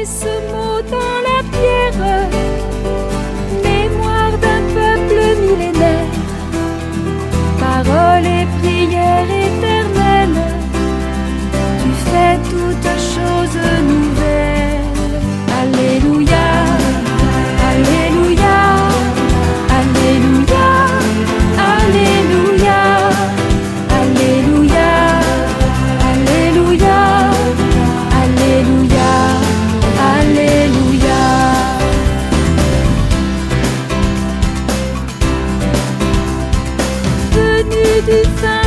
gravé ce mot dans la pierre, mémoire d'un peuple millénaire, parole et prière éternelle, tu fais toutes choses nouvelles. Alléluia, Alléluia, Alléluia, Alléluia, Alléluia, Alléluia, Alléluia, Alléluia. Venu du fin